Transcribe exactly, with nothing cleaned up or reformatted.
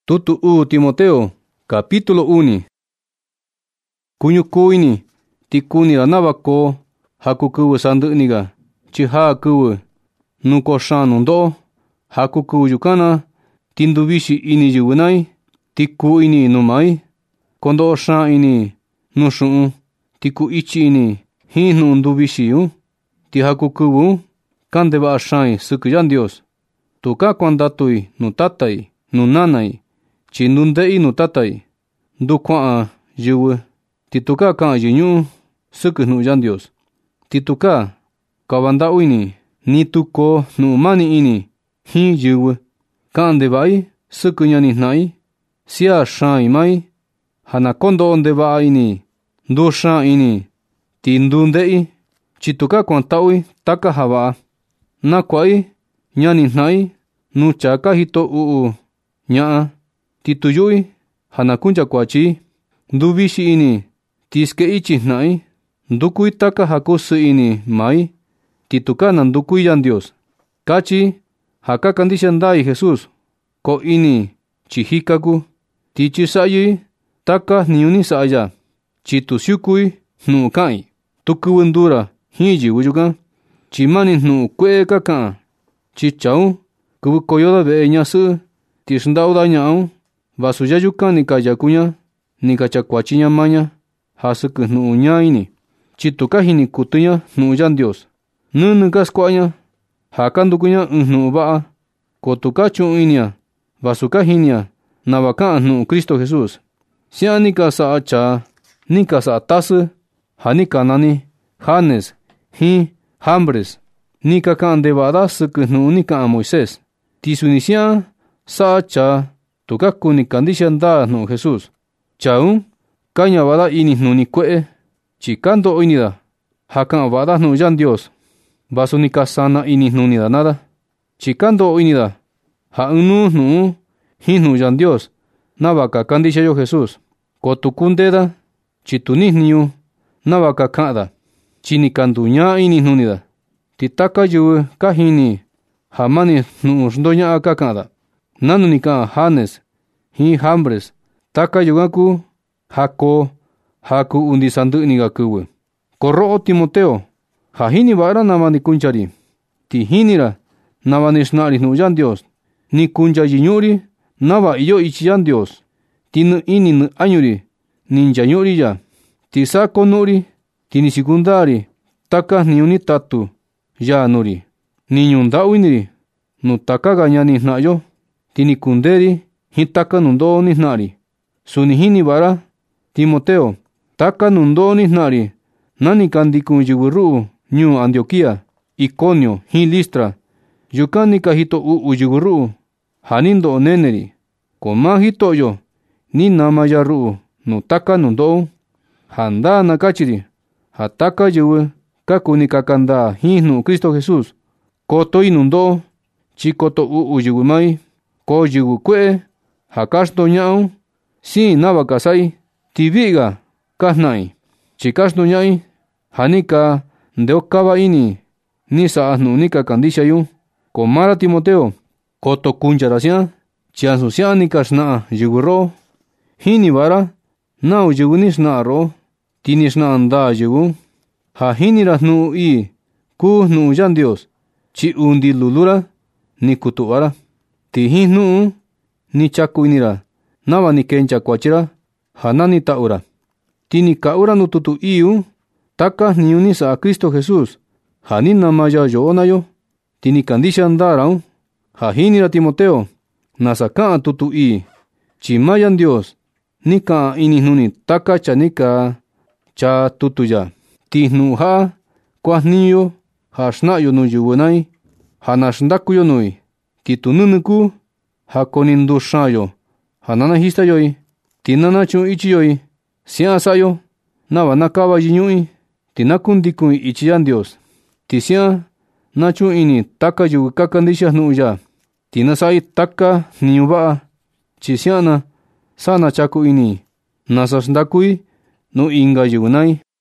Tutu u Timoteo, capítulo uno. Kuñuku ini, tikunira navako, haku kuwa sanduniga, chiha kuwa, nuko shanu ndo, haku kuwa yukana, tindubishi ini yugunai, tiku ini numai, kondo shan ini nushun, tiku ichi ini, hinu ndubishi yu, ti haku kuwa, kandeba shan sukuyan Dios, tuka kwandatui nutatai, nunanai, chinundei nutatai, dukwa yuwe, tituka kan yinyu, suku nuyan Dios, tituka, kabanda uini, ni tuko numani ini, hin yuwe, kan debai, suku nyani nai, sia shan imai, hanakondo ondeba ini, do shan ini, tindundei, chituka kwantaui, taka hava, nakwai, nyani nai, nuchaka hito uu, nyaa, tituyui, hanakunja kwachi, dubishi ini, tiske ichi nai, ndukui taka hakusu ini mai, tituka nandukui yan Dios. Kachi, haka kandishandai Jesus, ko ini, chihikaku, tichi sayi, taka niuni saya, chitusiukui, nu kai, tukuwendura, hiji wuyuka, chimani nu kwe kaka, chichau, kubukoyoda be nyasu, tisndauda nyau, vasuyayuka ni kayakunya, ni kachakwachinya manya, hasuku nu nya ini, chituka hini kutunya nu yan Dios. Nunu kaskwanya, hakandukunya nu baa, kotuka chu inia, vasuka hinia, navaka nu Cristo Jesus. Sia nika sa acha, nika sa tasu, hanika nani, Hanes, hi, hambres, nika kan devada suku nu nika Moises. Tisunisia, sa acha, tukaku ni kandishanda nu Jesus. Chau, kanya vada ini nu ni kwe, chikando oinida, hakan vada nu yan Dios. Vaso ni kasana ini nu nida nada, chikando oinida, ha unu nu, hi nu yan Dios, navaka kandisha yo Jesus. Kotukundeda, chitunisniu, navaka kada, chinikandunya ini nu nida, titaka yu kahini, hamani nu shdonya akakada. Nanu nika Hanes, hi hambres, taka yugaku, hako, haku undisandu niga kuwe. Korro Timoteo, hahini vara namani kunchari, tihinira, namani shnari nuyan Dios, ni kunja yinyuri, nava iyo ichiyan Dios, tinu ini nu anyuri, ninja nyuri ya, tisako nuri, tini sekundari, taka niuni tatu, ya nuri, ninyunda uiniri, nu taka ganyani nayo, tini kunderi, hitaka nundo ni nari. Sunihini vara, Timoteo, taka nundo ni nari, nani kandikun yuguru, New Antioquia, Iconio, hi Listra, yukani kahito u yuguru, hanindo neneri, koma hito yo, ni nama yaru, no taka nundo, handa nakachiri, hataka yuwe, kakuni kakanda, hi nu Cristo Jesus, koto inundo, chikoto u yugumai, ko yugu kwe, hakasto nyau, si nava kasai, tibiga, kasnai, chikasto nyai, hanika, ndeokaba ini, nisa nu nika kandisha yu, komara Timoteo, koto kuncharasia, chiansusia nika shna yuguro, hini vara, nau yuguni shna ro, tini shna anda yugu, ha hini nu i, ku nu yan Dios, chi undi lulura, ni kutuvara. Tihi nu, ni chaku inira, nava ni kencha kwachira, hanani taura. Tini kaura no tutu iu, taka ni unisa a Cristo Jesus, hani namaya yo yo, tini kandisha andarau, hahinira Timoteo, nasaka tutu i, chimayan Dios, nika ini nuni taka chanika, cha tutuya. Tihnu ha, kwahniyo, hashnayo no yuwenai, hanashndakuyo nui. Kitununuku, hakonindu shayo, hanana histayoy, tinana chun ichiyoy, sia sayo, nava nakaba yinyui, tinakundikun ichiyan Dios, tisia, nachun ini taka yugu kakandisha nuya, tinasai taka niuba, chisiana, sana chaku ini, nasasndakui, no inga yugunai,